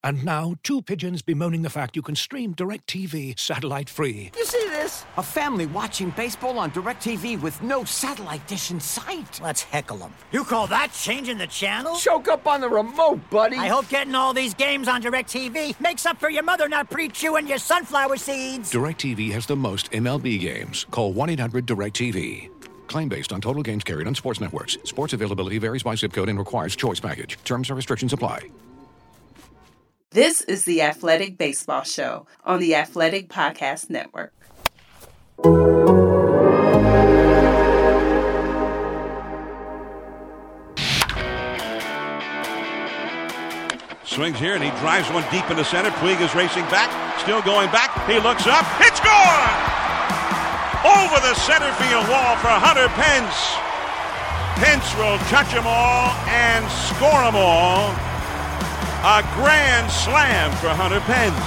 And now, two pigeons bemoaning the fact you can stream DirecTV satellite-free. You see this? A family watching baseball on DirecTV with no satellite dish in sight. Let's heckle them. You call that changing the channel? Choke up on the remote, buddy. I hope getting all these games on DirecTV makes up for your mother not pre-chewing your sunflower seeds. DirecTV has the most MLB games. Call 1-800-DirecTV. Claim based on total games carried on sports networks. Sports availability varies by zip code and requires choice package. Terms and restrictions apply. This is the Athletic Baseball Show on the Athletic Podcast Network. Swings here and he drives one deep into center. Puig is racing back, still going back. He looks up. It's gone! Over the center field wall for Hunter Pence. Pence will touch them all and score them all. A grand slam for Hunter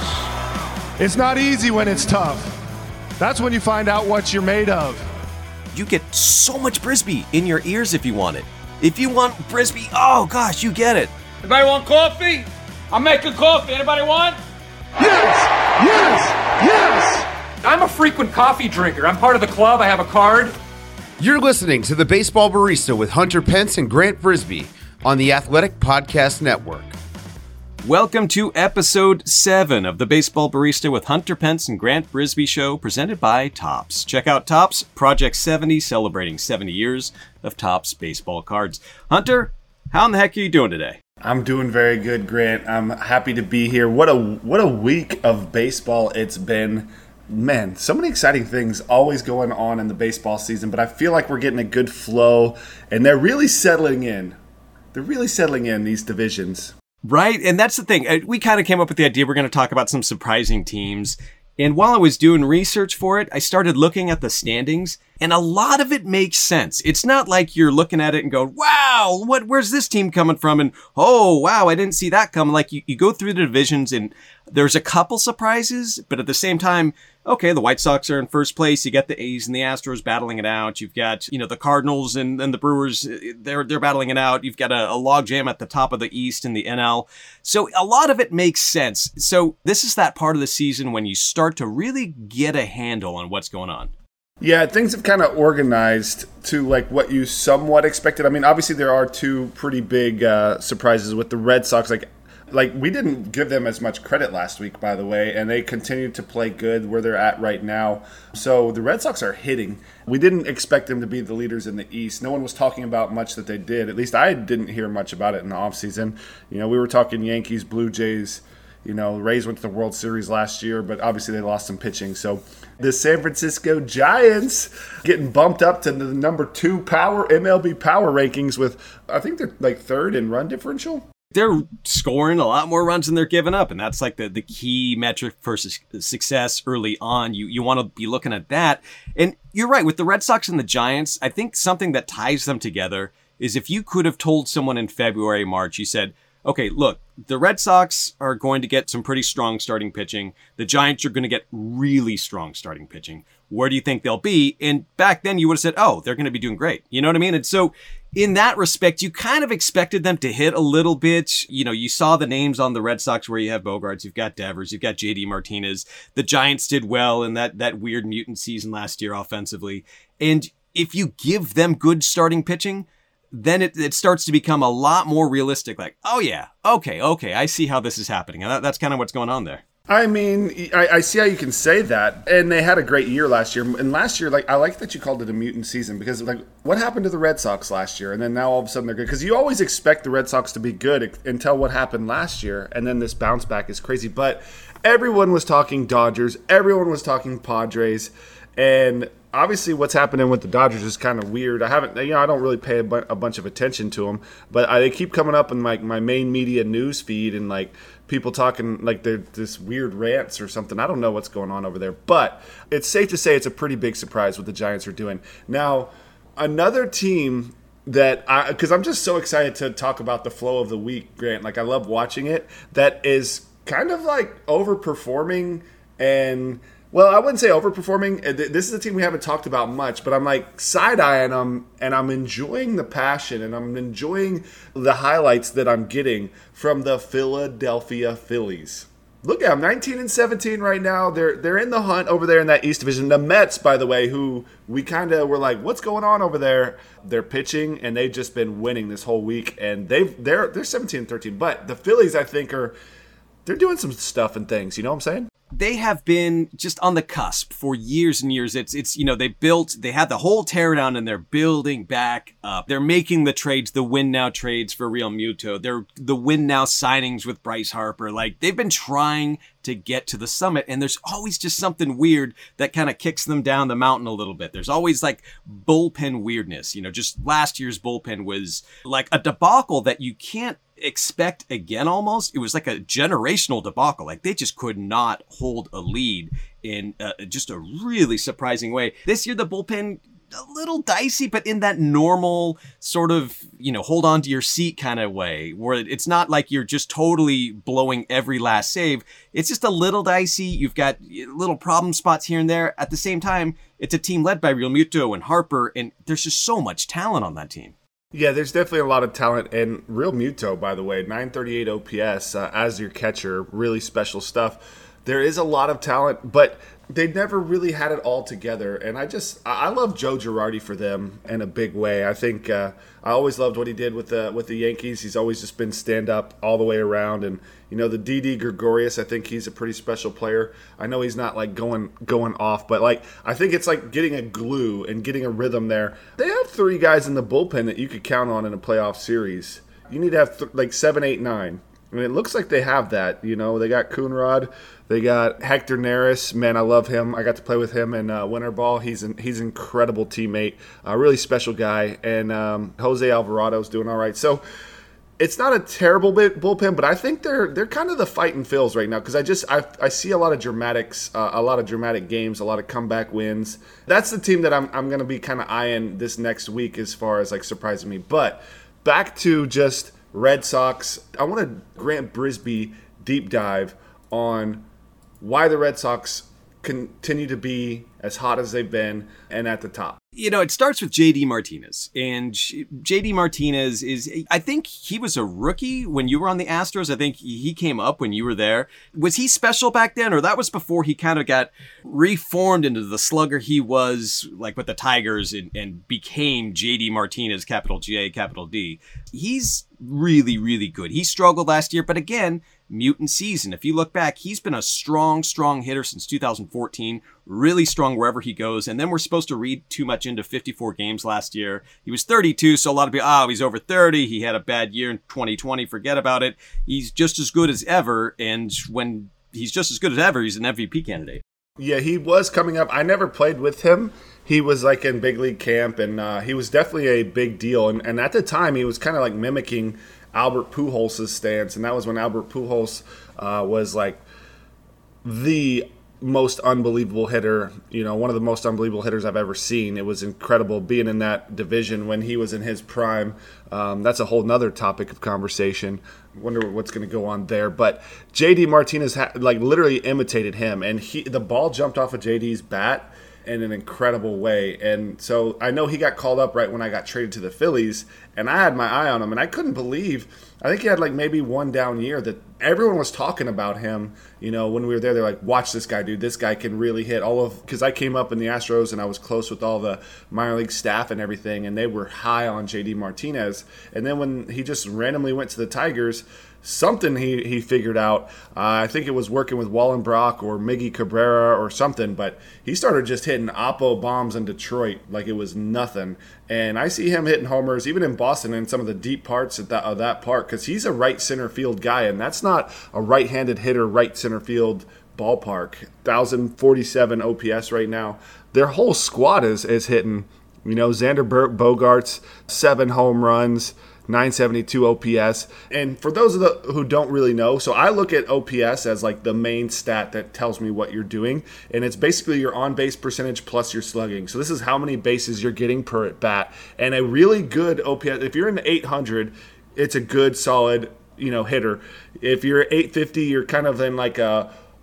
Pence. It's not easy when it's tough. That's when you find out what you're made of. You get so much Brisbee in your ears if you want it. If you want Brisbee, oh gosh, you get it. Anybody want coffee? I'm making coffee. Anybody want? Yes! Yes! Yes! I'm a frequent coffee drinker. I'm part of the club. I have a card. You're listening to The Baseball Barista with Hunter Pence and Grant Brisbee on the Athletic Podcast Network. Welcome to episode 7 of the Baseball Barista with Hunter Pence and Grant Brisbee show presented by Topps. Check out Topps Project 70, celebrating 70 years of Topps baseball cards. Hunter, how in the heck are you doing today? I'm doing very good, Grant. I'm happy to be here. What a week of baseball it's been. Man, so many exciting things always going on in the baseball season, but I feel like we're getting a good flow, and they're really settling in. They're really settling in, these divisions. Right, and that's the thing. We kind of came up with the idea we're going to talk about some surprising teams. And while I was doing research for it, I started looking at the standings, and a lot of it makes sense. It's not like you're looking at it and going, wow, where's this team coming from? And, oh, wow, I didn't see that coming. Like, you go through the divisions, and there's a couple surprises, but at the same time, okay, the White Sox are in first place. You got the A's and the Astros battling it out. You've got, the Cardinals and the Brewers, they're battling it out. You've got a logjam at the top of the East in the NL. So a lot of it makes sense. So this is that part of the season when you start to really get a handle on what's going on. Yeah, things have kind of organized to like what you somewhat expected. I mean, obviously there are two pretty big surprises with the Red Sox. Like we didn't give them as much credit last week, by the way, and they continue to play good where they're at right now. So the Red Sox are hitting. We didn't expect them to be the leaders in the East. No one was talking about much that they did. At least I didn't hear much about it in the offseason. We were talking Yankees, Blue Jays. The Rays went to the World Series last year, but obviously they lost some pitching. So the San Francisco Giants getting bumped up to the number 2 MLB power rankings with, I think they're like 3rd in run differential. They're scoring a lot more runs than they're giving up, and that's like the key metric for success early on. You want to be looking at that. And you're right, with the Red Sox and the Giants, I think something that ties them together is if you could have told someone in February, March, you said, okay, look, the Red Sox are going to get some pretty strong starting pitching. The Giants are going to get really strong starting pitching. Where do you think they'll be? And back then you would have said, oh, they're going to be doing great. You know what I mean? And so in that respect, you kind of expected them to hit a little bit. You saw the names on the Red Sox where you have Bogarts, you've got Devers, you've got JD Martinez. The Giants did well in that weird mutant season last year offensively. And if you give them good starting pitching, then it starts to become a lot more realistic. Like, oh yeah, okay, I see how this is happening. And that's kind of what's going on there. I mean, I see how you can say that. And they had a great year last year. And last year, I like that you called it a mutant season because, what happened to the Red Sox last year? And then now all of a sudden they're good. Because you always expect the Red Sox to be good until what happened last year. And then this bounce back is crazy. But everyone was talking Dodgers. Everyone was talking Padres. And obviously what's happening with the Dodgers is kind of weird. I don't really pay a bunch of attention to them. But they keep coming up in my main media news feed and people talking like they're this weird rants or something. I don't know what's going on over there. But it's safe to say it's a pretty big surprise what the Giants are doing. Now, another team that because I'm just so excited to talk about the flow of the week, Grant. I love watching it. That is kind of overperforming and Well, I wouldn't say overperforming. This is a team we haven't talked about much, but I'm like side-eyeing them, and I'm enjoying the passion, and I'm enjoying the highlights that I'm getting from the Philadelphia Phillies. Look at them, 19-17 right now. They're in the hunt over there in that East Division. The Mets, by the way, who we kind of were like, what's going on over there? They're pitching, and they've just been winning this whole week, and they're 17-13. But the Phillies, I think, they're doing some stuff and things. You know what I'm saying? They have been just on the cusp for years and years. It's they had the whole teardown and they're building back up. They're making the trades, the win now trades for Real Muto. They're the win now signings with Bryce Harper. Like, they've been trying to get to the summit, and there's always just something weird that kind of kicks them down the mountain a little bit. There's always like bullpen weirdness. Just last year's bullpen was like a debacle that you can't expect again. Almost, it was like a generational debacle. Like, they just could not hold a lead in just a really surprising way. This year the bullpen a little dicey, but in that normal sort of, hold on to your seat kind of way, where it's not like you're just totally blowing every last save. It's just a little dicey. You've got little problem spots here and there. At the same time, it's a team led by Real Muto and Harper, and there's just so much talent on that team. Yeah, there's definitely a lot of talent. And Real Muto, by the way, 938 OPS as your catcher, really special stuff. There is a lot of talent, but they never really had it all together. And I love Joe Girardi for them in a big way. I think I always loved what he did with the Yankees. He's always just been stand up all the way around. And the Didi Gregorius, I think he's a pretty special player. I know he's not like going off, but like I think it's like getting a glue and getting a rhythm there. They have 3 guys in the bullpen that you could count on in a playoff series. You need to have like 7, 8, 9. I mean, it looks like they have that. They got Coonrod, they got Hector Neris. Man, I love him. I got to play with him in winter ball. He's an incredible teammate, a really special guy. And Jose Alvarado's doing all right. So it's not a terrible bullpen, but I think they're kind of the fighting Phils right now, because I see a lot of dramatics, a lot of dramatic games, a lot of comeback wins. That's the team that I'm going to be kind of eyeing this next week as far as like surprising me. But back to just Red Sox, I want to Grant Brisbee deep dive on why the Red Sox continue to be as hot as they've been and at the top. It starts with JD Martinez. And JD Martinez I think he was a rookie when you were on the Astros. I think he came up when you were there. Was he special back then, or that was before he kind of got reformed into the slugger he was like with the Tigers and became JD Martinez, capital J, capital D? He's really, really good. He struggled last year, but again, mutant season. If you look back, he's been a strong hitter since 2014, really strong wherever he goes. And then we're supposed to read too much into 54 games last year. He was 32, so a lot of people, he's over 30. He had a bad year in 2020. Forget about it. He's just as good as ever. And when he's just as good as ever, he's an MVP candidate. Yeah, he was coming up. I never played with him. He was like in big league camp, and he was definitely a big deal. And at the time, he was kind of like mimicking Albert Pujols' stance, and that was when Albert Pujols was like the most unbelievable hitter, one of the most unbelievable hitters I've ever seen. It was incredible being in that division when he was in his prime. That's a whole nother topic of conversation. Wonder what's going to go on there. But JD Martinez literally imitated him, and the ball jumped off of JD's bat in an incredible way. And so I know he got called up right when I got traded to the Phillies, and I had my eye on him, and I couldn't believe, I think he had like maybe one down year that everyone was talking about him. When we were there, they're like, watch this guy, dude. This guy can really hit because I came up in the Astros and I was close with all the minor league staff and everything, and they were high on JD Martinez. And then when he just randomly went to the Tigers, something he figured out. I think it was working with Wallenbrock or Miggy Cabrera or something, but he started just hitting oppo bombs in Detroit like it was nothing. And I see him hitting homers even in Boston in some of the deep parts of that park, because he's a right center field guy, and that's not a right-handed hitter right center field ballpark. 1,047 OPS right now. Their whole squad is hitting. Xander Bogaerts, 7 home runs, 972 OPS. And for those who don't really know, so I look at OPS as like the main stat that tells me what you're doing, and it's basically your on-base percentage plus your slugging. So this is how many bases you're getting per at bat. And a really good OPS, if you're in the 800, it's a good solid hitter. If you're 850, you're kind of in like a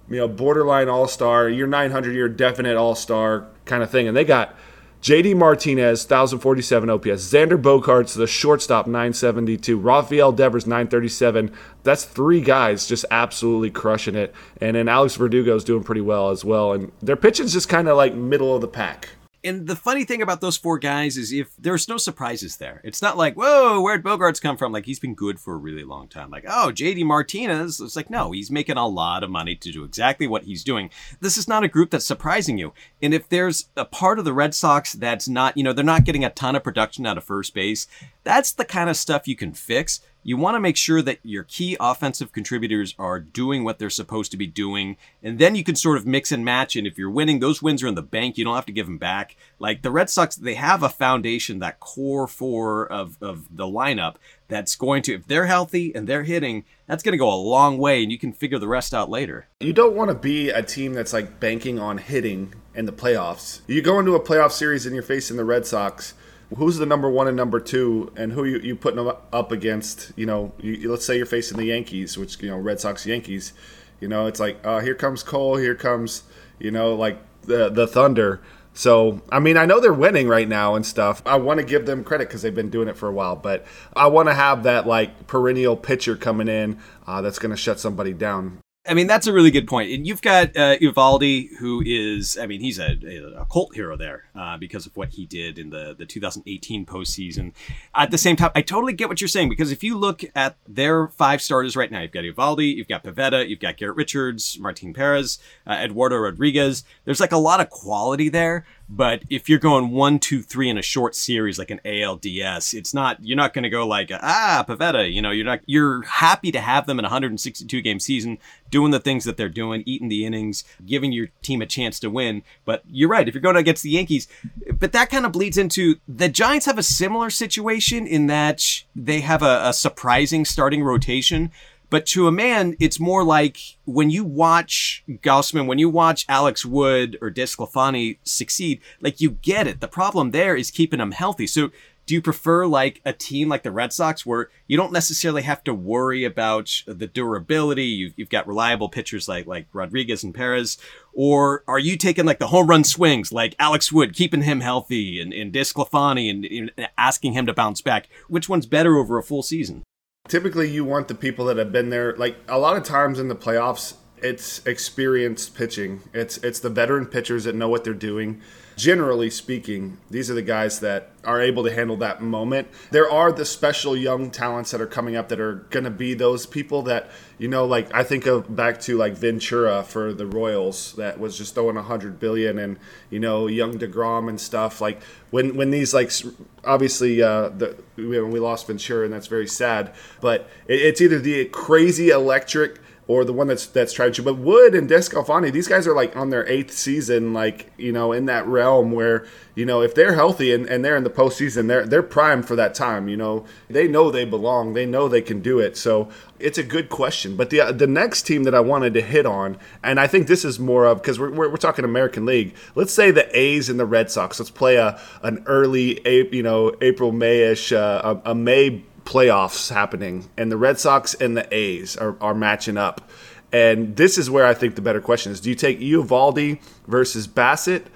borderline all-star, you're 900, you're definite all-star kind of thing. And they got JD Martinez, 1,047 OPS. Xander Bogaerts, the shortstop, 972. Rafael Devers, 937. That's 3 guys just absolutely crushing it. And then Alex Verdugo's doing pretty well as well. And their pitching's just kind of like middle of the pack. And the funny thing about those 4 guys is if there's no surprises there. It's not like, whoa, where'd Bogaerts come from? Like, he's been good for a really long time. Like, oh, JD Martinez. It's like, no, he's making a lot of money to do exactly what he's doing. This is not a group that's surprising you. And if there's a part of the Red Sox that's not, they're not getting a ton of production out of first base, that's the kind of stuff you can fix. You want to make sure that your key offensive contributors are doing what they're supposed to be doing, and then you can sort of mix and match, and if you're winning, those wins are in the bank. You don't have to give them back. Like the Red Sox, they have a foundation, that core 4 of the lineup that's going to, if they're healthy and they're hitting, that's going to go a long way, and you can figure the rest out later. You don't want to be a team that's like banking on hitting in the playoffs. You go into a playoff series and you're facing the Red Sox. Who's the number 1 and number 2, and who you putting them up against? Let's say you're facing the Yankees, which Red Sox Yankees. It's like here comes Cole, here comes like the Thunder. So I know they're winning right now and stuff. I want to give them credit because they've been doing it for a while, but I want to have that like perennial pitcher coming in that's going to shut somebody down. That's a really good point. And you've got Eovaldi, who is, he's a cult hero there because of what he did in the 2018 postseason. At the same time, I totally get what you're saying, because if you look at their 5 starters right now, you've got Eovaldi, you've got Pivetta, you've got Garrett Richards, Martin Perez, Eduardo Rodriguez. There's like a lot of quality there. But if you're going 1, 2, 3 in a short series like an ALDS, you're not going to go like, Pivetta, you're happy to have them in a 162 game season, doing the things that they're doing, eating the innings, giving your team a chance to win. But you're right, if you're going against the Yankees, but that kind of bleeds into the Giants have a similar situation in that they have a surprising starting rotation. But to a man, it's more like when you watch Gausman, when you watch Alex Wood or DeSclafani succeed, like you get it. The problem there is keeping them healthy. So do you prefer like a team like the Red Sox where you don't necessarily have to worry about the durability? You've got reliable pitchers like Rodriguez and Perez. Or are you taking like the home run swings like Alex Wood, keeping him healthy, and DeSclafani and asking him to bounce back? Which one's better over a full season? Typically, you want the people that have been there. Like a lot of times in the playoffs, it's experienced pitching. It's the veteran pitchers that know what they're doing. Generally speaking, these are the guys that are able to handle that moment. There are the special young talents that are coming up that are going to be those people that, like I think of back to like Ventura for the Royals that was just throwing $100 billion, and, young DeGrom and stuff. Like when these, like, obviously we lost Ventura, and that's very sad, but it's either the crazy electric or the one that's trying to. But Wood and DeSclafani, these guys are like on their 8th season, like, in that realm where, if they're healthy and they're in the postseason, they're primed for that time. They know they belong. They know they can do it. So it's a good question. But the next team that I wanted to hit on, and I think this is more of, because we're talking American League. Let's say the A's and the Red Sox. Let's play an early, April, May-ish, a May playoffs happening, and the Red Sox and the A's are matching up. And this is where I think the better question is: do you take Eovaldi versus Bassett,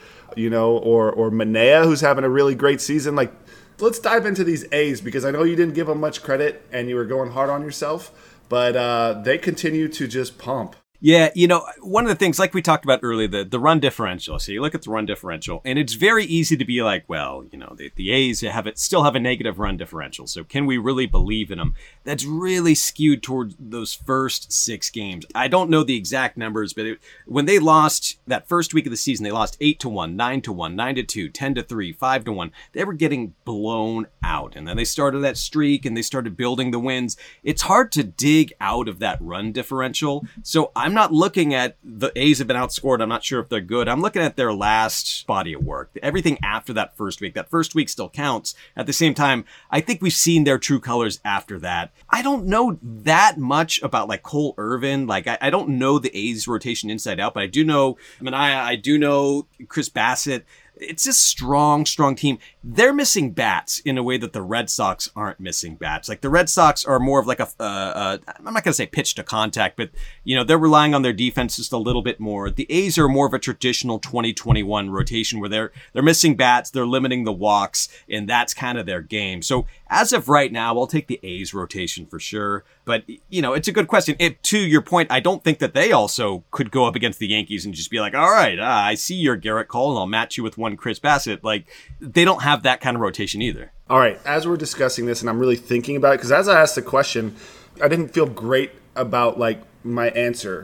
or Manaea, who's having a really great season? Like, let's dive into these A's, because I know you didn't give them much credit and you were going hard on yourself, but they continue to just pump. Yeah, one of the things, like we talked about earlier, the run differential. So you look at the run differential, and it's very easy to be like, well, the A's still have a negative run differential. So can we really believe in them? That's really skewed toward those first 6 games. I don't know the exact numbers, but when they lost that first week of the season, they lost 8-1, 9-1, 9-2, 10-3, 5-1. They were getting blown out, and then they started that streak, and they started building the wins. It's hard to dig out of that run differential. So I'm not looking at the A's have been outscored. I'm not sure if they're good. I'm looking at their last body of work. Everything after that first week. That first week still counts. At the same time, I think we've seen their true colors after that. I don't know that much about like Cole Irvin. Like I don't know the A's rotation inside out, but I do know Manaea. I do know Chris Bassett. it's a strong team. They're missing bats in a way that the Red Sox aren't missing bats. Like the Red Sox are more of like I'm not going to say pitch to contact, but they're relying on their defense just a little bit more. The A's are more of a traditional 2021 rotation where they're missing bats, they're limiting the walks, and that's kind of their game. So as of right now, I'll take the A's rotation for sure. But, it's a good question. To your point, I don't think that they also could go up against the Yankees and just be like, all right, I see your Garrett Cole and I'll match you with one Chris Bassett. Like, they don't have that kind of rotation either. All right, as we're discussing this and I'm really thinking about it, because as I asked the question, I didn't feel great about, my answer.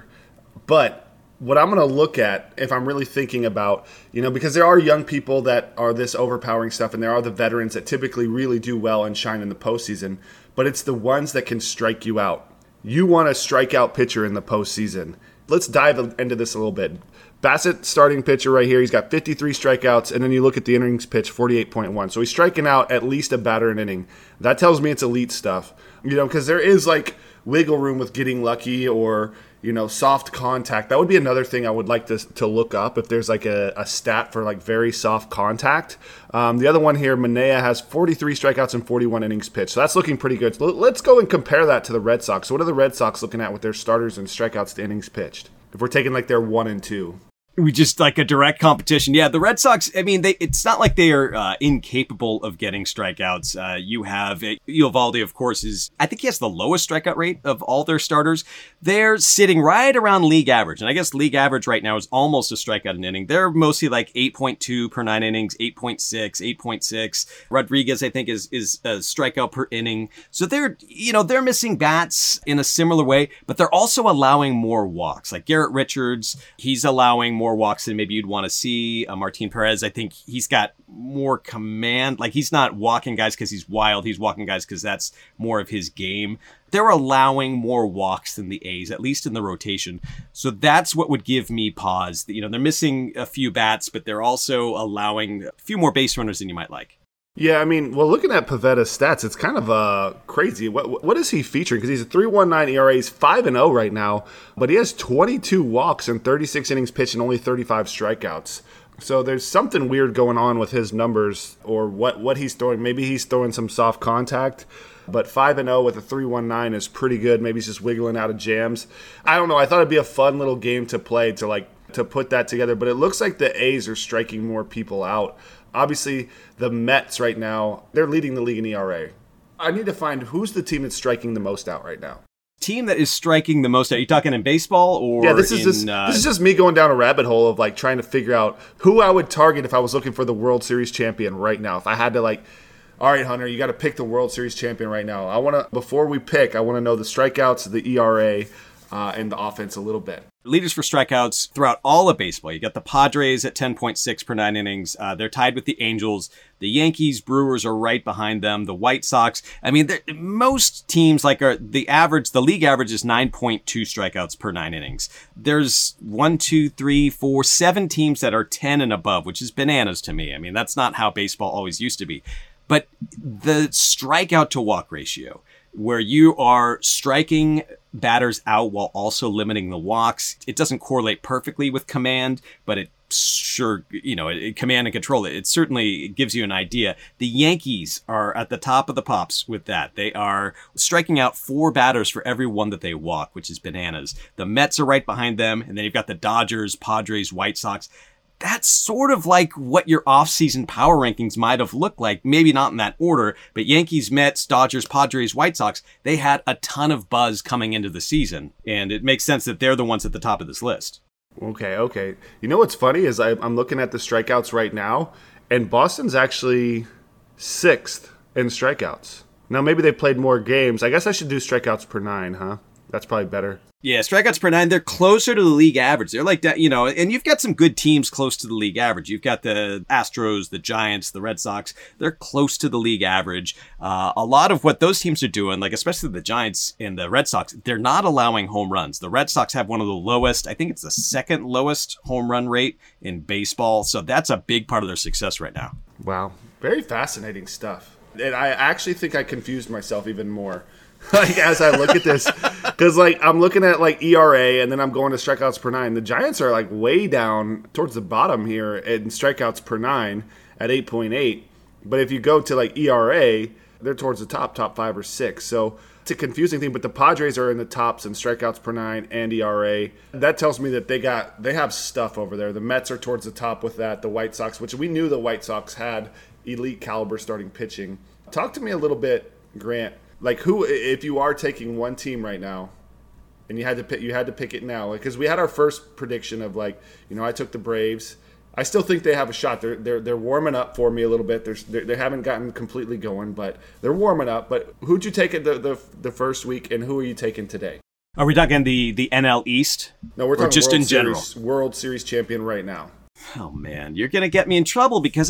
But what I'm going to look at, if I'm really thinking about, because there are young people that are this overpowering stuff, and there are the veterans that typically really do well and shine in the postseason, but it's the ones that can strike you out. You want a strikeout pitcher in the postseason. Let's dive into this a little bit. Bassett, starting pitcher right here, he's got 53 strikeouts, and then you look at the innings pitch, 48.1. So he's striking out at least a batter an inning. That tells me it's elite stuff, because there is wiggle room with getting lucky or soft contact. That would be another thing I would like to look up if there's a stat for very soft contact. The other one here, Manaea has 43 strikeouts and 41 innings pitched. So that's looking pretty good. So let's go and compare that to the Red Sox. So what are the Red Sox looking at with their starters and strikeouts to innings pitched? If we're taking their 1 and 2. We just a direct competition. Yeah, the Red Sox, it's not like they are incapable of getting strikeouts. You have Eovaldi, of course, I think he has the lowest strikeout rate of all their starters. They're sitting right around league average. And I guess league average right now is almost a strikeout an inning. They're mostly 8.2 per 9 innings, 8.6, 8.6. Rodriguez, I think, is a strikeout per inning. So they're missing bats in a similar way, but they're also allowing more walks. Like Garrett Richards, he's allowing more walks than maybe you'd want to see. Martin Perez, I think he's got more command. He's not walking guys because he's wild. He's walking guys because that's more of his game. They're allowing more walks than the A's, at least in the rotation. So that's what would give me pause. They're missing a few bats, but they're also allowing a few more base runners than you might like. Yeah, looking at Pavetta's stats, it's kind of crazy. What is he featuring? Because he's a 3.19 ERA, he's 5-0 right now, but he has 22 walks and 36 innings pitched and only 35 strikeouts. So there's something weird going on with his numbers or what he's throwing. Maybe he's throwing some soft contact, but 5-0 with a 3.19 is pretty good. Maybe he's just wiggling out of jams. I don't know. I thought it'd be a fun little game to play to put that together, but it looks like the A's are striking more people out. Obviously, the Mets right now, they're leading the league in ERA. I need to find who's the team that's striking the most out right now. Team that is striking the most out? Are you talking in baseball or this is just me going down a rabbit hole of trying to figure out who I would target if I was looking for the World Series champion right now. If I had to all right, Hunter, you got to pick the World Series champion right now. Before we pick, I want to know the strikeouts, the ERA, and the offense a little bit. Leaders for strikeouts throughout all of baseball. You got the Padres at 10.6 per 9 innings. They're tied with the Angels. The Yankees, Brewers are right behind them. The White Sox. Most teams the league average is 9.2 strikeouts per 9 innings. There's 7 teams that are 10 and above, which is bananas to me. That's not how baseball always used to be. But the strikeout to walk ratio, where you are striking batters out while also limiting the walks. It doesn't correlate perfectly with command, but it sure, command and control. It certainly gives you an idea. The Yankees are at the top of the pops with that. They are striking out 4 batters for every one that they walk, which is bananas. The Mets are right behind them, and then you've got the Dodgers, Padres, White Sox. That's sort of like what your off-season power rankings might have looked like. Maybe not in that order, but Yankees, Mets, Dodgers, Padres, White Sox, they had a ton of buzz coming into the season. And it makes sense that they're the ones at the top of this list. Okay. You know what's funny is I'm looking at the strikeouts right now, and Boston's actually 6th in strikeouts. Now, maybe they played more games. I guess I should do strikeouts per 9, huh? That's probably better. Yeah, strikeouts per 9, they're closer to the league average. They're like that, and you've got some good teams close to the league average. You've got the Astros, the Giants, the Red Sox. They're close to the league average. A lot of what those teams are doing, especially the Giants and the Red Sox, they're not allowing home runs. The Red Sox have one of the lowest, I think it's the 2nd lowest home run rate in baseball. So that's a big part of their success right now. Wow. Very fascinating stuff. And I actually think I confused myself even more. Like, as I look at this, because like I'm looking at like ERA and then I'm going to strikeouts per 9. The Giants are like way down towards the bottom here in strikeouts per 9 at 8.8. But if you go to like ERA, they're towards the top 5 or 6. So it's a confusing thing. But the Padres are in the tops in strikeouts per 9 and ERA. That tells me that they have stuff over there. The Mets are towards the top with that. The White Sox, which we knew the White Sox had elite caliber starting pitching. Talk to me a little bit, Grant. Like, who, if you are taking one team right now, and you had to pick it now, because we had our first prediction of like, I took the Braves. I still think they have a shot. They're warming up for me a little bit. They haven't gotten completely going, but they're warming up. But who'd you take at the first week, and who are you taking today? Are we talking the NL East? No, we're talking just World in general. World Series champion right now. Oh, man, you're going to get me in trouble because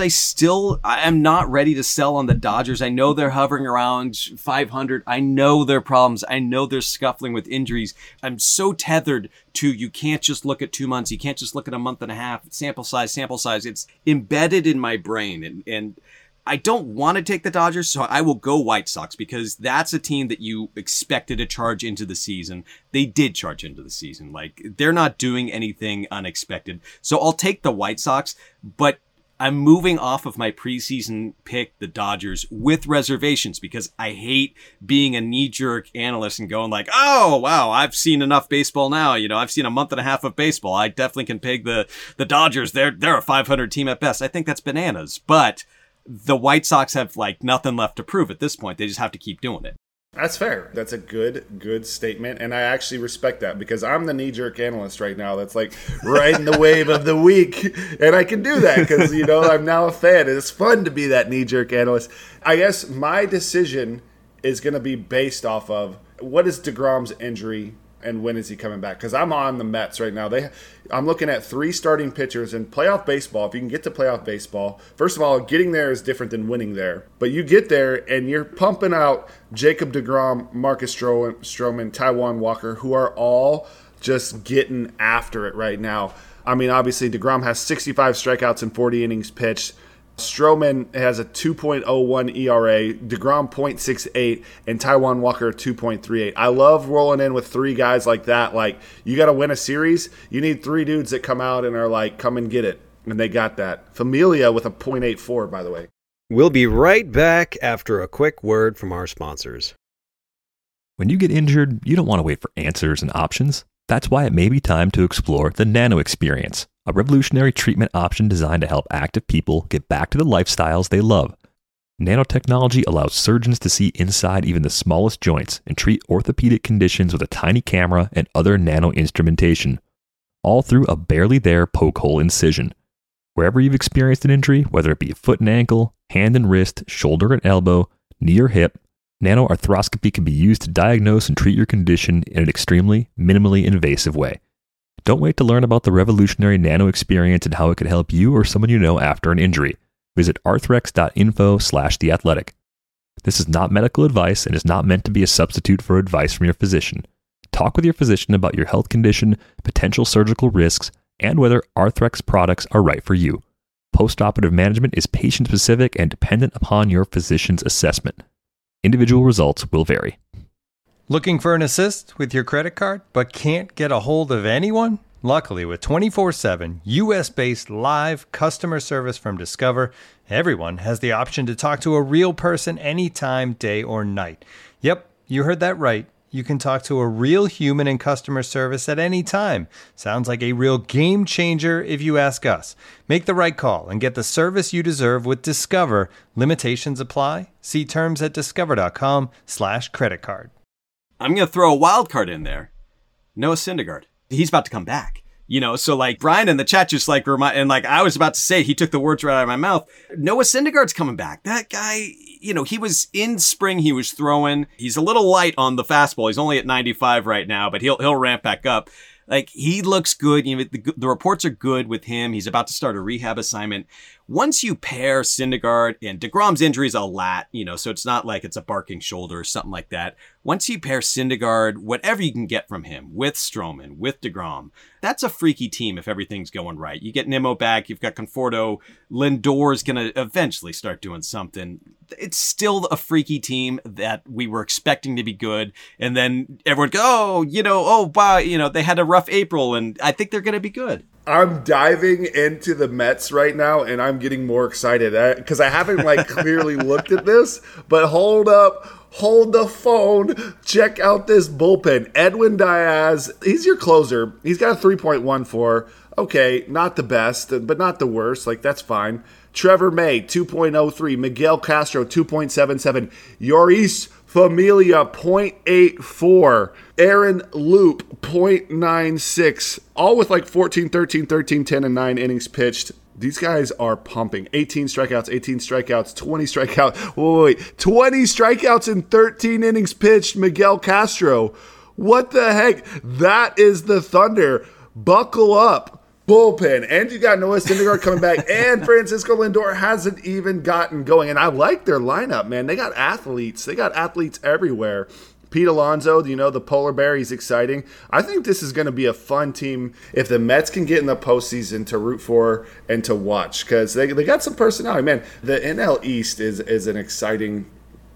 I am not ready to sell on the Dodgers. I know they're hovering around 500. I know their problems. I know they're scuffling with injuries. I'm so tethered to you can't just look at 2 months. You can't just look at a month and a half. Sample size. It's embedded in my brain. And I don't want to take the Dodgers, so I will go White Sox because that's a team that you expected to charge into the season. They did charge into the season. Like, they're not doing anything unexpected. So I'll take the White Sox, but I'm moving off of my preseason pick, the Dodgers, with reservations because I hate being a knee-jerk analyst and going like, oh, wow, I've seen enough baseball now. I've seen a month and a half of baseball. I definitely can pick the Dodgers. They're a 500 team at best. I think that's bananas, but the White Sox have like nothing left to prove at this point. They just have to keep doing it. That's fair. That's a good statement, and I actually respect that because I'm the knee-jerk analyst right now that's like riding the wave of the week, and I can do that because, I'm now a fan, and it's fun to be that knee-jerk analyst. I guess my decision is going to be based off of what is DeGrom's injury and when is he coming back? Because I'm on the Mets right now. I'm looking at 3 starting pitchers in playoff baseball. If you can get to playoff baseball, first of all, getting there is different than winning there. But you get there and you're pumping out Jacob DeGrom, Marcus Stroman, Taijuan Walker, who are all just getting after it right now. I mean, obviously, DeGrom has 65 strikeouts in 40 innings pitched. Stroman has a 2.01 ERA, DeGrom 0.68, and Taijuan Walker 2.38. I love rolling in with 3 guys like that. Like, you got to win a series, you need 3 dudes that come out and are like, come and get it. And they got that. Familia with a 0.84, by the way. We'll be right back after a quick word from our sponsors. When you get injured, you don't want to wait for answers and options. That's why it may be time to explore the Nano Experience, a revolutionary treatment option designed to help active people get back to the lifestyles they love. Nanotechnology allows surgeons to see inside even the smallest joints and treat orthopedic conditions with a tiny camera and other nano instrumentation, all through a barely there poke hole incision. Wherever you've experienced an injury, whether it be a foot and ankle, hand and wrist, shoulder and elbow, knee or hip, nanoarthroscopy can be used to diagnose and treat your condition in an extremely, minimally invasive way. Don't wait to learn about the revolutionary Nano Experience and how it could help you or someone you know after an injury. Visit arthrex.info/theathletic. This is not medical advice and is not meant to be a substitute for advice from your physician. Talk with your physician about your health condition, potential surgical risks, and whether Arthrex products are right for you. Postoperative management is patient-specific and dependent upon your physician's assessment. Individual results will vary. Looking for an assist with your credit card, but can't get a hold of anyone? Luckily, with 24/7 U.S.-based live customer service from Discover, everyone has the option to talk to a real person anytime, day or night. Yep, you heard that right. You can talk to a real human in customer service at any time. Sounds like a real game changer if you ask us. Make the right call and get the service you deserve with Discover. Limitations apply. See terms at discover.com/creditcard. I'm going to throw a wild card in there. Noah Syndergaard. He's about to come back. So like Brian in the chat just like and like I was about to say, he took the words right out of my mouth. Noah Syndergaard's coming back. That guy, he was in spring, he was throwing. He's a little light on the fastball. He's only at 95 right now, but he'll ramp back up. Like, he looks good. The reports are good with him. He's about to start a rehab assignment. Once you pair Syndergaard and DeGrom's injury is a lat, so it's not like it's a barking shoulder or something like that. once you pair Syndergaard, whatever you can get from him, with Stroman, with DeGrom, that's a freaky team if everything's going right. You get Nimmo back, you've got Conforto, Lindor's going to eventually start doing something. It's still a freaky team that we were expecting to be good, and then everyone goes, they had a rough April, and I think they're going to be good. I'm diving into the Mets right now, and I'm getting more excited because I haven't clearly looked at this. But hold up, hold the phone, check out this bullpen. Edwin Diaz, he's your closer. He's got a 3.14. Okay, not the best, but not the worst. That's fine. Trevor May, 2.03. Miguel Castro, 2.77. Yoris Familia, 0.84. Aaron Loop, 0.96. All with 14, 13, 13, 10, and 9 innings pitched. These guys are pumping. 18 strikeouts, 20 strikeouts. 20 strikeouts in 13 innings pitched. Miguel Castro. What the heck? That is the Thunder. Buckle up. Bullpen, and you got Noah Syndergaard coming back, and Francisco Lindor hasn't even gotten going. And I like their lineup, man. They got athletes. They got athletes everywhere. Pete Alonso, the polar bear, he's exciting. I think this is going to be a fun team if the Mets can get in the postseason to root for and to watch, because they got some personality. Man, the NL East is an exciting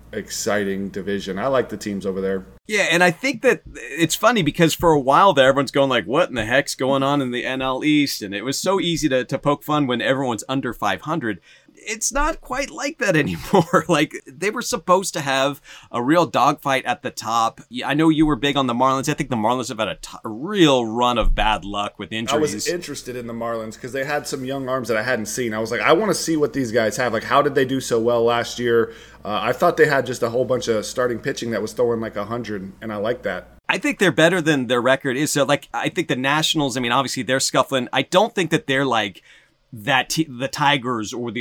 division. I like the teams over there. Yeah, and I think that it's funny because for a while there, everyone's going what in the heck's going on in the NL East? And it was so easy to poke fun when everyone's under 500. It's not quite like that anymore. They were supposed to have a real dogfight at the top. I know you were big on the Marlins. I think the Marlins have had a real run of bad luck with injuries. I was interested in the Marlins because they had some young arms that I hadn't seen. I was I want to see what these guys have. How did they do so well last year? I thought they had just a whole bunch of starting pitching that was throwing 100, and I like that. I think they're better than their record is. So, I think the Nationals, obviously they're scuffling. I don't think that they're the Tigers or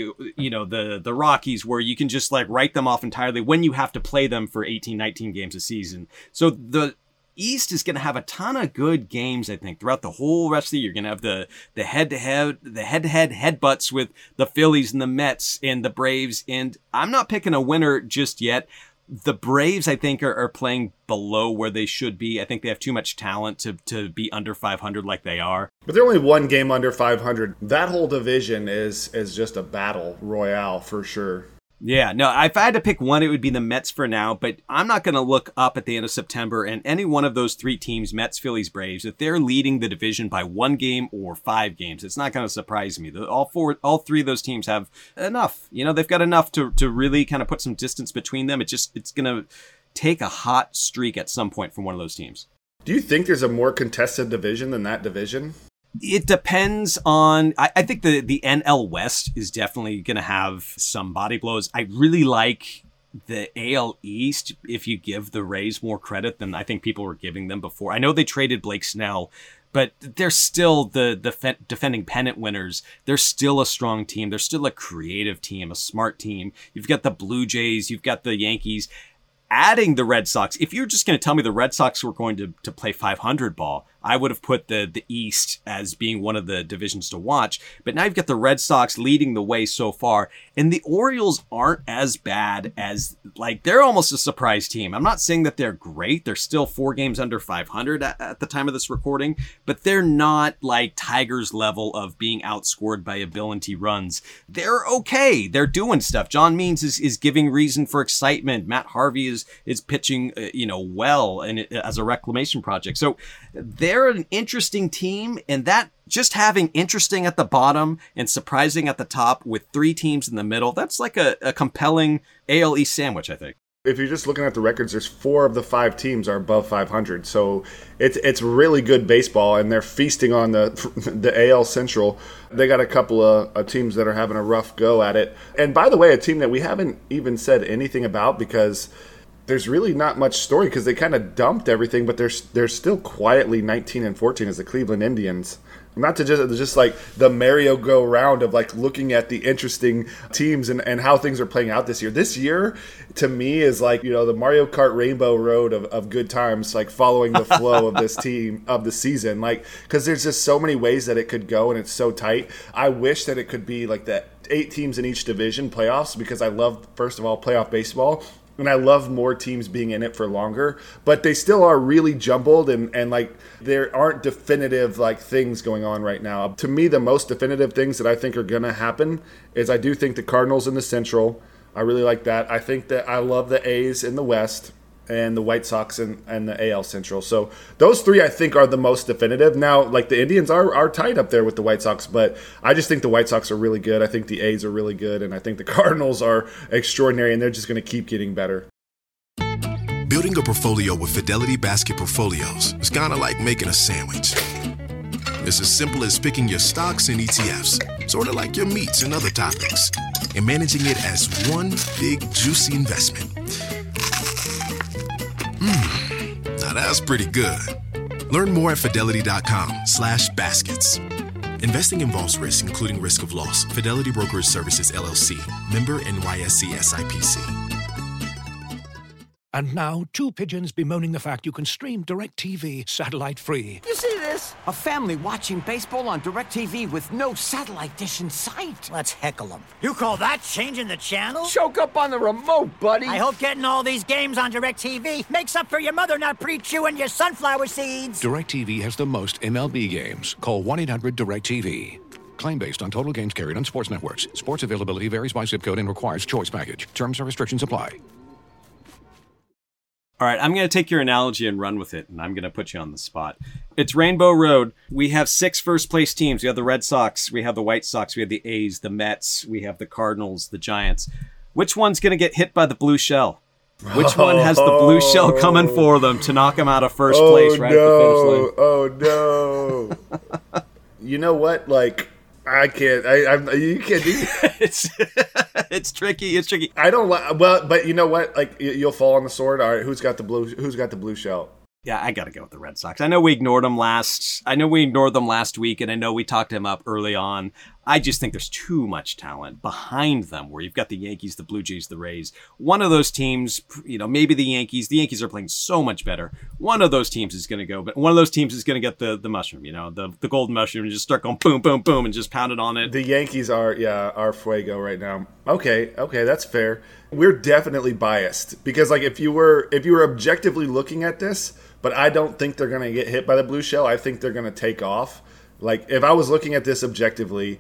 the Rockies where you can just write them off entirely when you have to play them for 18, 19 games a season. So the East is going to have a ton of good games, I think, throughout the whole rest of the year. You're going to have the head-to-head headbutts with the Phillies and the Mets and the Braves. And I'm not picking a winner just yet. The Braves, I think, are playing below where they should be. I think they have too much talent to be under 500 like they are. But they're only one game under 500. That whole division is just a battle royale for sure. Yeah, no, if I had to pick one, it would be the Mets for now, but I'm not going to look up at the end of September and any one of those three teams, Mets, Phillies, Braves, if they're leading the division by 1 game or 5 games, it's not going to surprise me. All three of those teams have enough. They've got enough to really kind of put some distance between them. It's going to take a hot streak at some point from one of those teams. Do you think there's a more contested division than that division? It depends on, I think the NL West is definitely going to have some body blows. I really like the AL East if you give the Rays more credit than I think people were giving them before. I know they traded Blake Snell, but they're still the defending pennant winners. They're still a strong team. They're still a creative team, a smart team. You've got the Blue Jays, you've got the Yankees. Adding the Red Sox, if you're just going to tell me the Red Sox were going to play 500 ball, I would have put the East as being one of the divisions to watch. But now you've got the Red Sox leading the way so far. And the Orioles aren't as bad as, they're almost a surprise team. I'm not saying that they're great. They're still 4 games under 500 at the time of this recording. But they're not Tigers level of being outscored by a billion runs. They're okay. They're doing stuff. John Means is giving reason for excitement. Matt Harvey is pitching, well and as a reclamation project. So they're an interesting team, and that just having interesting at the bottom and surprising at the top with 3 teams in the middle, that's a compelling AL East sandwich, I think. If you're just looking at the records, there's 4 of the 5 teams are above 500. So it's really good baseball, and they're feasting on the AL Central. They got a couple of teams that are having a rough go at it. And by the way, a team that we haven't even said anything about because there's really not much story because they kind of dumped everything, but they're still quietly 19-14 as the Cleveland Indians. Not to just the merry-go-round of looking at the interesting teams and how things are playing out this year. This year, to me, is the Mario Kart Rainbow Road of good times, following the flow of this team of the season. Because there's just so many ways that it could go, and it's so tight. I wish that it could be the 8 teams in each division playoffs because I love, first of all, playoff baseball. and I love more teams being in it for longer, but they still are really jumbled and like there aren't definitive like things going on right now. To me, the most definitive things that I think are going to happen is I do think the Cardinals in the Central. I really like that. I think that I love the A's in the West and the White Sox and the AL Central. So those three I think are the most definitive. Now, like the Indians are tied up there with the White Sox, but I just think the White Sox are really good. I think the A's are really good, and I think the Cardinals are extraordinary, and they're just going to keep getting better. Building a portfolio with Fidelity Basket Portfolios is kind of like making a sandwich. It's as simple as picking your stocks and ETFs, sort of like your meats and other toppings, and managing it as one big, juicy investment. Now that's pretty good. Learn more at fidelity.com/baskets. Investing involves risk, including risk of loss. Fidelity Brokerage Services, LLC. Member NYSE SIPC. And now, two pigeons bemoaning the fact you can stream DirecTV satellite-free. You see this? A family watching baseball on DirecTV with no satellite dish in sight. Let's heckle them. You call that changing the channel? Choke up on the remote, buddy. I hope getting all these games on DirecTV makes up for your mother not pre-chewing your sunflower seeds. DirecTV has the most MLB games. Call 1-800-DirecTV. Claim based on total games carried on sports networks. Sports availability varies by zip code and requires choice package. Terms and restrictions apply. All right, I'm going to take your analogy and run with it, and I'm going to put you on the spot. It's Rainbow Road. We have 6 first-place teams. We have the Red Sox, we have the White Sox, we have the A's, the Mets, we have the Cardinals, the Giants. Which one's going to get hit by the blue shell? Which one has the blue shell coming for them to knock them out of first place right at the finish line? Oh, no. You know what? Like, I can't. You can't do that. It's tricky. It's tricky. I don't. Well, but you know what? Like, you'll fall on the sword. All right, who's got the blue shell? Yeah, I got to go with the Red Sox. I know we ignored them last week, and I know we talked them up early on. I just think there's too much talent behind them, where you've got the Yankees, the Blue Jays, the Rays. One of those teams, maybe the Yankees. The Yankees are playing so much better. One of those teams is going to go, but one of those teams is going to get the mushroom, the golden mushroom, and just start going boom, boom, boom, and just pound it on it. The Yankees are fuego right now. Okay, that's fair. We're definitely biased because, like, if you were objectively looking at this, but I don't think they're going to get hit by the blue shell. I think they're going to take off. Like, if I was looking at this objectively,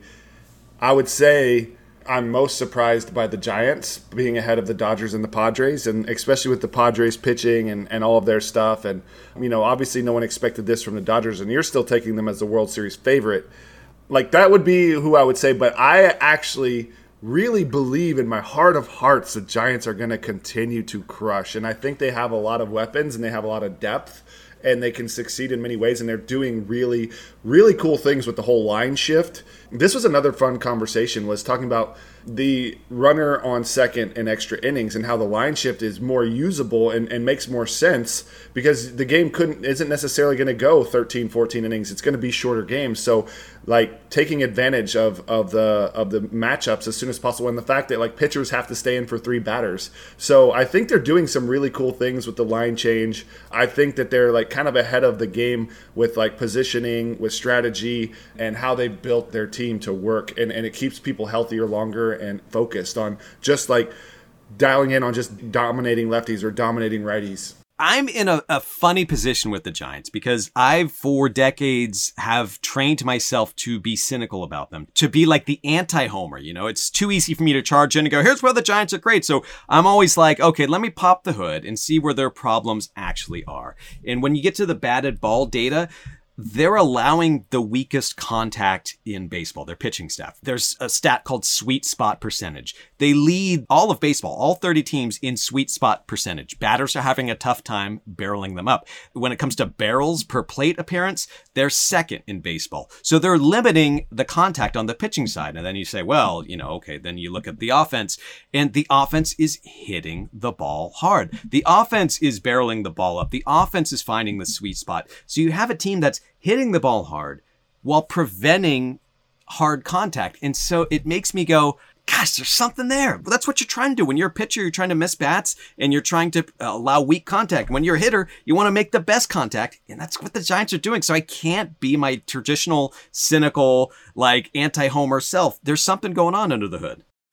I would say I'm most surprised by the Giants being ahead of the Dodgers and the Padres, and especially with the Padres pitching and all of their stuff. And, obviously no one expected this from the Dodgers, and you're still taking them as the World Series favorite. Like, that would be who I would say, but I actually really believe in my heart of hearts the Giants are going to continue to crush. And I think they have a lot of weapons and they have a lot of depth and they can succeed in many ways. And they're doing really, really cool things with the whole line shift. This was another fun conversation, was talking about the runner on second in extra innings and how the line shift is more usable and makes more sense because the game isn't necessarily going to go 13, 14 innings. It's going to be shorter games. So, like, taking advantage of the matchups as soon as possible, and the fact that, like, pitchers have to stay in for 3 batters. So I think they're doing some really cool things with the line change. I think that they're, like, kind of ahead of the game with, like, positioning, with strategy, and how they built their team to work, and it keeps people healthier longer and focused on just, like, dialing in on just dominating lefties or dominating righties. I'm in a funny position with the Giants because I've for decades have trained myself to be cynical about them, to be like the anti-homer. It's too easy for me to charge in and go, here's where the Giants are great. So I'm always like, okay, let me pop the hood and see where their problems actually are. And when you get to the batted ball data, they're allowing the weakest contact in baseball, their pitching staff. There's a stat called sweet spot percentage. They lead all of baseball, all 30 teams, in sweet spot percentage. Batters are having a tough time barreling them up. When it comes to barrels per plate appearance, they're second in baseball. So they're limiting the contact on the pitching side. And then you say, well, okay, then you look at the offense, and the offense is hitting the ball hard. The offense is barreling the ball up. The offense is finding the sweet spot. So you have a team that's hitting the ball hard while preventing hard contact. And so it makes me go, gosh, there's something there. But that's what you're trying to do. When you're a pitcher, you're trying to miss bats and you're trying to allow weak contact. When you're a hitter, you want to make the best contact. And that's what the Giants are doing. So I can't be my traditional, cynical, like, anti-homer self. There's something going on under the hood.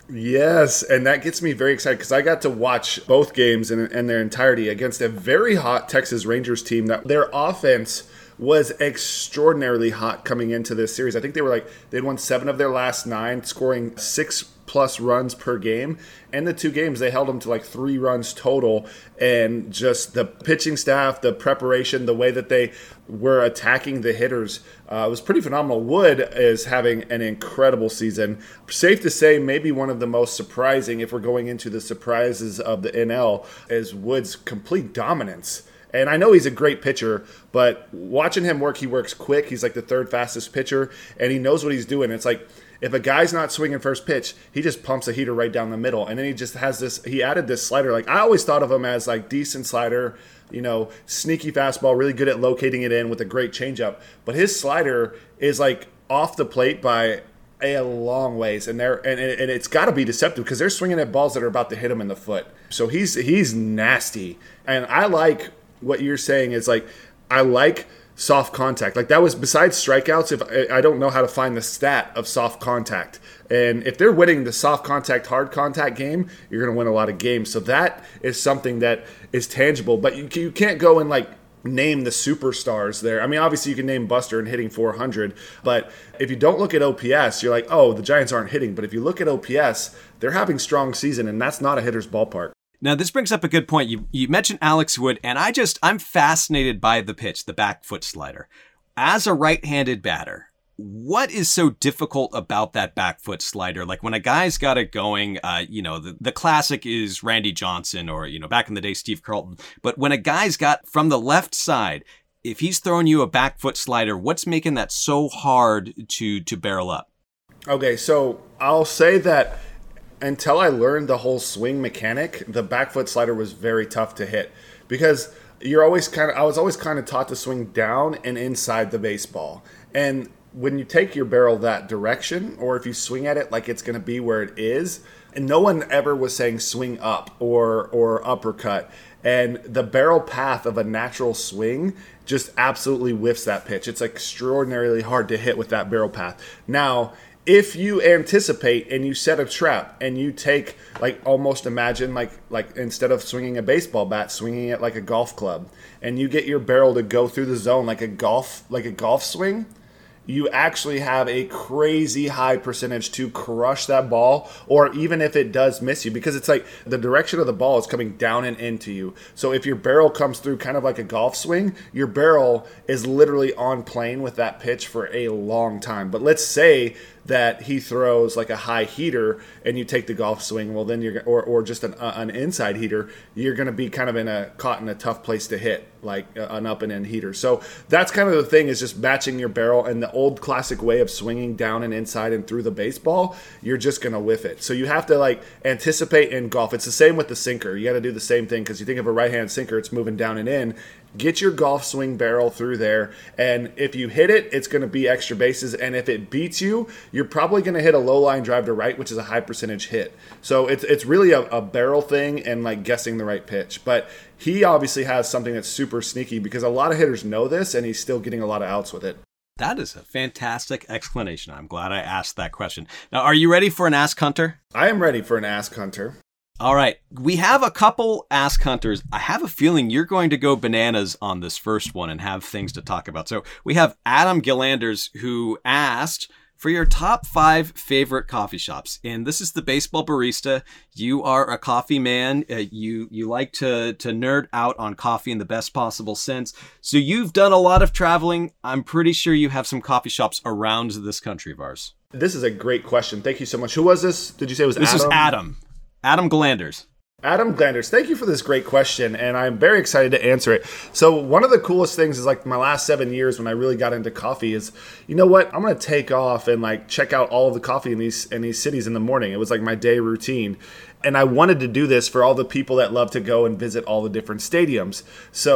Yes, and that gets me very excited because I got to watch both games in their entirety against a very hot Texas Rangers team that their offense was extraordinarily hot coming into this series. I think they'd won 7 of their last 9, scoring 6+ runs per game. And the 2 games, they held them to 3 runs total. And just the pitching staff, the preparation, the way that they were attacking the hitters was pretty phenomenal. Wood is having an incredible season. Safe to say, maybe one of the most surprising, if we're going into the surprises of the NL, is Wood's complete dominance. And I know he's a great pitcher, but watching him work, he works quick. He's like the 3rd fastest pitcher, and he knows what he's doing. It's like if a guy's not swinging first pitch, he just pumps a heater right down the middle. And then he just has this, he added this slider. I always thought of him as decent slider, sneaky fastball, really good at locating it in with a great changeup. But his slider is off the plate by a long ways, and it's got to be deceptive because they're swinging at balls that are about to hit him in the foot. So he's nasty. And I like what you're saying is I like soft contact. That was besides strikeouts. If I don't know how to find the stat of soft contact, and if they're winning the soft contact, hard contact game, you're going to win a lot of games. So that is something that is tangible. But you can't go and name the superstars there. I mean, obviously you can name Buster and hitting 400, but if you don't look at OPS, you're oh, the Giants aren't hitting. But if you look at OPS, they're having strong season, and that's not a hitter's ballpark. Now, this brings up a good point. You mentioned Alex Wood, and I'm fascinated by the pitch, the back foot slider. As a right-handed batter, what is so difficult about that back foot slider? When a guy's got it going, the classic is Randy Johnson or, back in the day, Steve Carlton. But when a guy's got from the left side, if he's throwing you a back foot slider, what's making that so hard to barrel up? Okay, so I'll say that until I learned the whole swing mechanic, the back foot slider was very tough to hit because I was always kind of taught to swing down and inside the baseball. And when you take your barrel that direction, or if you swing at it like it's going to be where it is, and no one ever was saying swing up or uppercut. And the barrel path of a natural swing just absolutely whiffs that pitch. It's extraordinarily hard to hit with that barrel path. Now, if you anticipate and you set a trap and you take almost imagine instead of swinging a baseball bat, swinging it like a golf club, and you get your barrel to go through the zone like a golf swing, you actually have a crazy high percentage to crush that ball, or even if it does miss you, because it's the direction of the ball is coming down and into you. So if your barrel comes through kind of like a golf swing, your barrel is literally on plane with that pitch for a long time. But let's say that he throws a high heater and you take the golf swing, well then or just an inside heater, you're going to be kind of caught in a tough place to hit, an up and in heater. So that's kind of the thing, is just matching your barrel. And the old classic way of swinging down and inside and through the baseball, you're just going to whiff it. So you have to anticipate in golf. It's the same with the sinker. You got to do the same thing, because you think of a right-hand sinker, it's moving down and in. Get your golf swing barrel through there, and if you hit it, it's going to be extra bases, and if it beats you, you're probably going to hit a low line drive to right, which is a high percentage hit. So it's really a barrel thing and guessing the right pitch. But he obviously has something that's super sneaky, because a lot of hitters know this, and he's still getting a lot of outs with it. That is a fantastic explanation. I'm glad I asked that question. Now, are you ready for an Ask Hunter? I am ready for an Ask Hunter. All right. We have a couple Ask Hunters. I have a feeling you're going to go bananas on this first one and have things to talk about. So we have Adam Gillanders, who asked for your top 5 favorite coffee shops. And this is the Baseball Barista. You are a coffee man. You like to nerd out on coffee in the best possible sense. So you've done a lot of traveling. I'm pretty sure you have some coffee shops around this country of ours. This is a great question. Thank you so much. Who was this? Did you say it was Adam? This was Adam. Adam Gillanders. Adam Gillanders, thank you for this great question, and I'm very excited to answer it. So one of the coolest things is my last 7 years when I really got into coffee is, you know what, I'm going to take off and check out all of the coffee in these cities in the morning. It was my day routine. And I wanted to do this for all the people that love to go and visit all the different stadiums. So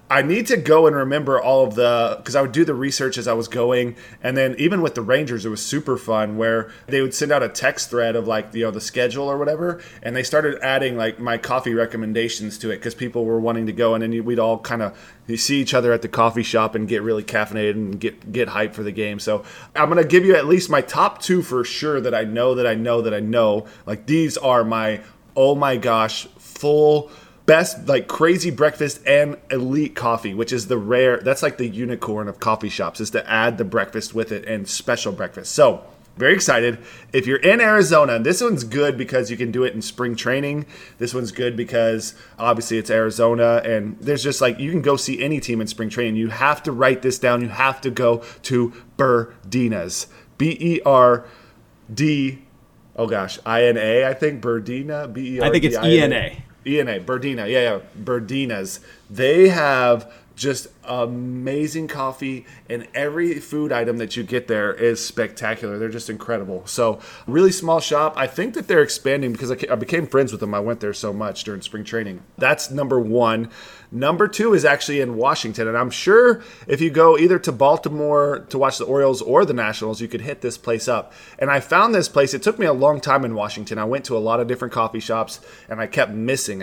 I need to go and remember all of because I would do the research as I was going. And then even with the Rangers, it was super fun where they would send out a text thread of like, the schedule or whatever. And they started adding like my coffee recommendations to it because people were wanting to go. And then we'd all kind of see each other at the coffee shop and get really caffeinated and get hyped for the game. So I'm going to give you at least my top 2 for sure that I know. Like these are my, oh my gosh, full best, like crazy breakfast and elite coffee, which is the rare, that's like the unicorn of coffee shops, is to add the breakfast with it and special breakfast. So very excited. If you're in Arizona, this one's good because you can do it in spring training. This one's good because obviously it's Arizona and there's just like, you can go see any team in spring training. You have to write this down. You have to go to Berdina's. B-E-R-D, oh gosh, I-N-A, I think, Berdina, B-E-R-D-I-N-A. I think it's E-N-A. E-N-A, Berdina, yeah, Berdina's. They have just amazing coffee, and every food item that you get there is spectacular. They're just incredible. So really small shop. I think that they're expanding because I became friends with them. I went there so much during spring training. That's number 1. Number 2 is actually in Washington, and I'm sure if you go either to Baltimore to watch the Orioles or the Nationals, you could hit this place up. And I found this place. It took me a long time in Washington. I went to a lot of different coffee shops, and I kept missing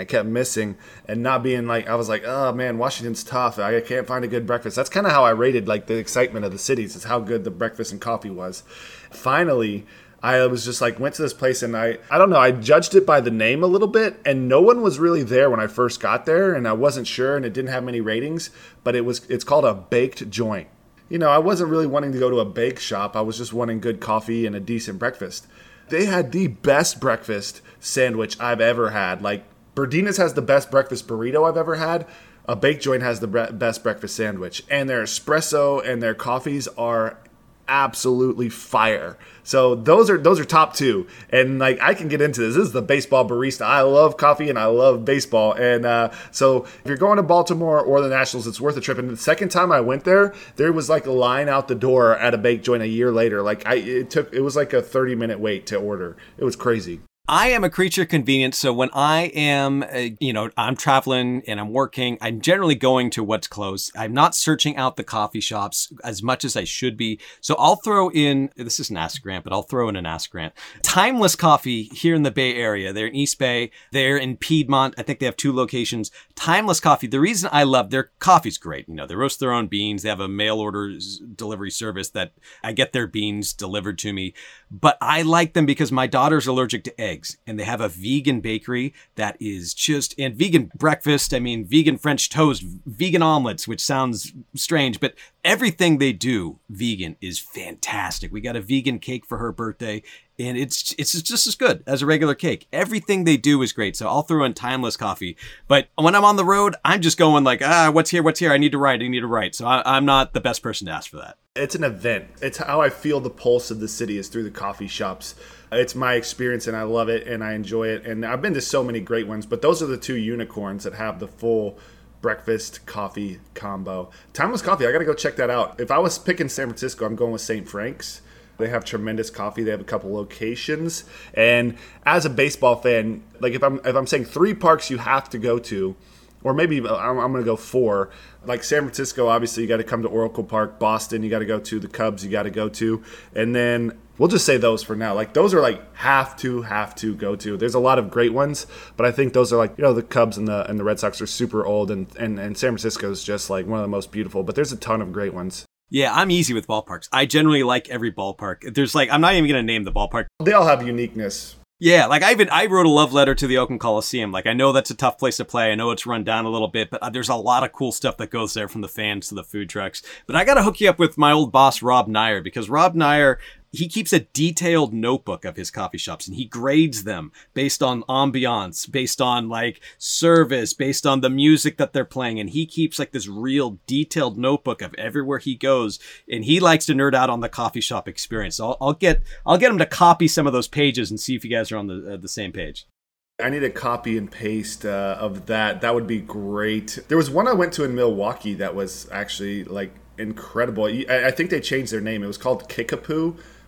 and not being like, I was like, oh man, Washington's tough. I can't find a good breakfast. That's kind of how I rated like the excitement of the cities, is how good the breakfast and coffee was. Finally, I was just like, went to this place and I don't know, I judged it by the name a little bit, and no one was really there when I first got there, and I wasn't sure, and it didn't have many ratings, but it's called a baked joint. I wasn't really wanting to go to a bake shop. I was just wanting good coffee and a decent breakfast. They had the best breakfast sandwich I've ever had. Like, Berdina's has the best breakfast burrito I've ever had. A bake joint has the best breakfast sandwich, and their espresso and their coffees are absolutely fire. So those are top 2, and like I can get into this. This is the baseball barista. I love coffee and I love baseball, and so if you're going to Baltimore or the Nationals, it's worth a trip. And the second time I went there was like a line out the door at a bake joint a year later. Like it was like a 30-minute wait to order. It was crazy. I am a creature of convenience, so when I am, I'm traveling and I'm working, I'm generally going to what's close. I'm not searching out the coffee shops as much as I should be. So I'll throw in, this is an Ask Grant, but I'll throw in an Ask Grant. Timeless Coffee here in the Bay Area. They're in East Bay. They're in Piedmont. I think they have 2 locations. Timeless Coffee. The reason I love their coffee's great. They roast their own beans. They have a mail order delivery service that I get their beans delivered to me. But I like them because my daughter's allergic to eggs, and they have a vegan bakery that is and vegan breakfast. Vegan French toast, vegan omelets, which sounds strange, but everything they do vegan is fantastic. We got a vegan cake for her birthday, and it's just as good as a regular cake. Everything they do is great. So I'll throw in Timeless Coffee. But when I'm on the road, I'm just going like, what's here? I need to write. So I'm not the best person to ask for that. It's an event. It's how I feel the pulse of the city is through the coffee shops. It's my experience, and I love it, and I enjoy it. And I've been to so many great ones, but those are the 2 unicorns that have the full breakfast coffee combo. Timeless Coffee, I got to go check that out. If I was picking San Francisco, I'm going with St. Frank's. They have tremendous coffee. They have a couple locations. And as a baseball fan, like if I'm saying 3 parks you have to go to, or maybe I'm going to go 4. Like San Francisco, obviously you got to come to Oracle Park. Boston, you got to go to. The Cubs, you got to go to. And then we'll just say those for now. Like those are like have to go to. There's a lot of great ones, but I think those are like, the Cubs and the Red Sox are super old, and San Francisco is just like one of the most beautiful. But there's a ton of great ones. Yeah, I'm easy with ballparks. I generally like every ballpark. There's I'm not even going to name the ballpark. They all have uniqueness. Yeah, I wrote a love letter to the Oakland Coliseum. I know that's a tough place to play. I know it's run down a little bit, but there's a lot of cool stuff that goes there, from the fans to the food trucks. But I got to hook you up with my old boss, Rob Nyer, because Rob Nyer, he keeps a detailed notebook of his coffee shops, and he grades them based on ambiance, based on service, based on the music that they're playing. And he keeps this real detailed notebook of everywhere he goes. And he likes to nerd out on the coffee shop experience. So I'll get him to copy some of those pages and see if you guys are on the same page. I need a copy and paste of that. That would be great. There was one I went to in Milwaukee that was actually incredible. I think they changed their name. It was called Kickapoo,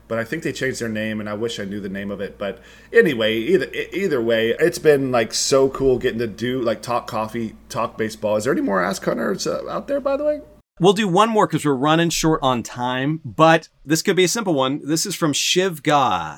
but I think they changed their name, and I wish I knew the name of it. But anyway, either way, it's been like so cool getting to do like talk coffee, talk baseball. Is there any more Ask Hunters out there, by the way? We'll do one more because we're running short on time, but this could be a simple one. This is from Shivga,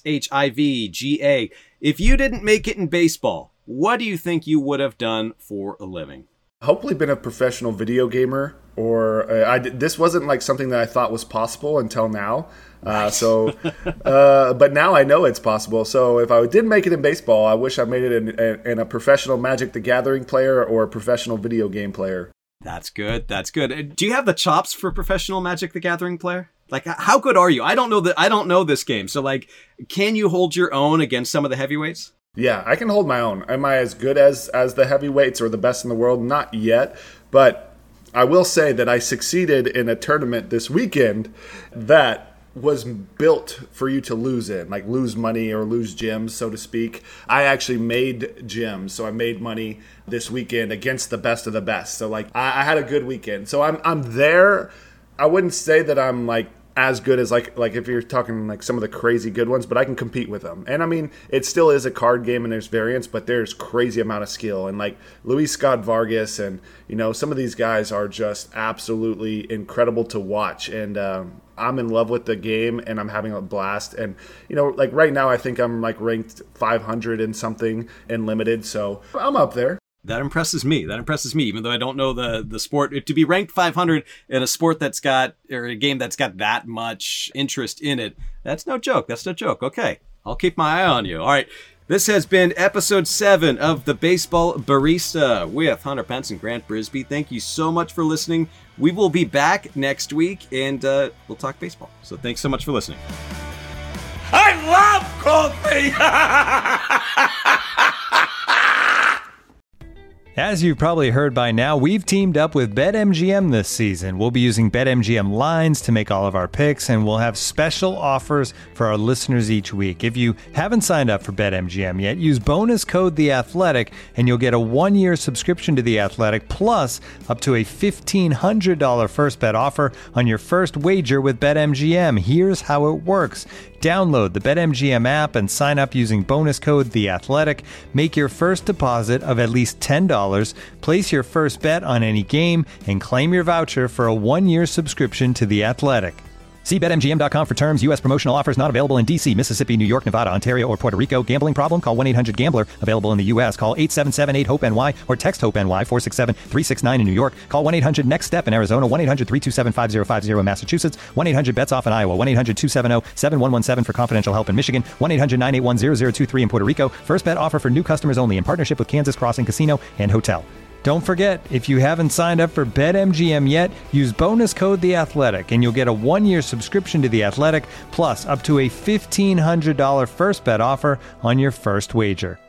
Shivga. If you didn't make it in baseball, what do you think you would have done for a living? Hopefully been a professional video gamer, or this wasn't like something that I thought was possible until now. Nice. But now I know it's possible. So if I didn't make it in baseball, I wish I made it in a professional Magic the Gathering player or a professional video game player. That's good. That's good. Do you have the chops for professional Magic the Gathering player? Like, how good are you? I don't know this game. So, like, can you hold your own against some of the heavyweights? Yeah, I can hold my own. Am I as good as the heavyweights or the best in the world? Not yet. But I will say that I succeeded in a tournament this weekend that was built for you to lose in, like lose money or lose gems, so to speak. I actually made gems, so I made money this weekend against the best of the best. So like I had a good weekend. So I'm there. I wouldn't say that I'm like as good as like if you're talking like some of the crazy good ones, but I can compete with them. And I mean, it still is a card game and there's variance, but there's crazy amount of skill. And like Luis Scott Vargas and, you know, some of these guys are just absolutely incredible to watch. And I'm in love with the game and I'm having a blast. And, you know, like right now I think I'm like ranked 500 and something in limited. So I'm up there. That impresses me. Even though I don't know the sport. To be ranked 500 in a sport that's got, or a game that's got that much interest in it, that's no joke. Okay, I'll keep my eye on you. All right, this has been episode 7 of The Baseball Barista with Hunter Pence and Grant Brisbee. Thank you so much for listening. We will be back next week, and we'll talk baseball. So thanks so much for listening. I love coffee! As you've probably heard by now, we've teamed up with BetMGM this season. We'll be using BetMGM lines to make all of our picks, and we'll have special offers for our listeners each week. If you haven't signed up for BetMGM yet, use bonus code The Athletic, and you'll get a 1-year subscription to The Athletic, plus up to a $1,500 first bet offer on your first wager with BetMGM. Here's how it works. Download the BetMGM app and sign up using bonus code The Athletic. Make your first deposit of at least $10. Place your first bet on any game and claim your voucher for a 1-year subscription to The Athletic. See BetMGM.com for terms. U.S. promotional offers not available in D.C., Mississippi, New York, Nevada, Ontario, or Puerto Rico. Gambling problem? Call 1-800-GAMBLER. Available in the U.S. Call 877-8-HOPE-NY or text HOPE-NY 467-369 in New York. Call 1-800-NEXT-STEP in Arizona. 1-800-327-5050 in Massachusetts. 1-800-BETS-OFF in Iowa. 1-800-270-7117 for confidential help in Michigan. 1-800-981-0023 in Puerto Rico. First bet offer for new customers only in partnership with Kansas Crossing Casino and Hotel. Don't forget, if you haven't signed up for BetMGM yet, use bonus code The Athletic, and you'll get a 1-year subscription to The Athletic, plus up to a $1,500 first bet offer on your first wager.